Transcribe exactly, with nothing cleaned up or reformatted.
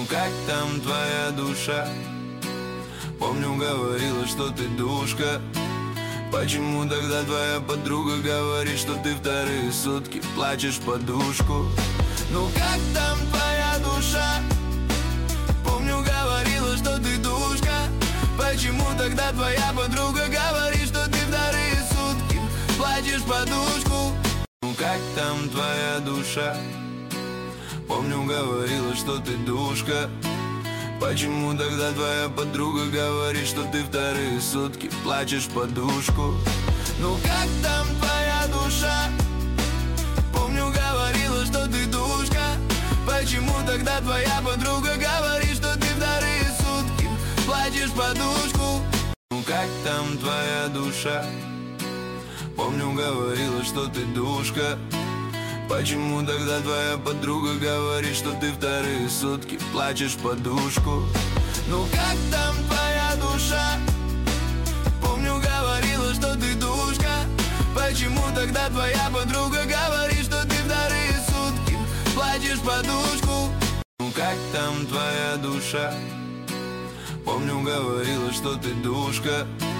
как там твоя душа? Помню, говорила, что ты душка. Почему тогда твоя подруга говорит, что ты вторые сутки плачешь в подушку? Ну как там твоя душа? Помню, говорила, что ты душка. Почему тогда твоя подруга говорит, что ты вторые сутки плачешь в подушку? Ну как там твоя душа? Помню, говорила, что ты душка. Почему тогда твоя подруга говорит, что ты вторые сутки плачешь в подушку? Ну как там твоя душа? Помню, говорила, что ты душка. Почему тогда твоя подруга говорит, что ты вторые сутки плачешь в подушку? Ну как там твоя душа? Помню, говорила, что ты душка. Почему тогда твоя подруга говорит, что ты вторые сутки плачешь в подушку? Ну как там твоя душа? Помню, говорила, что ты душка. Почему тогда твоя подруга говорит, что ты вторые сутки плачешь в подушку? Ну как там твоя душа? Помню, говорила, что ты душка.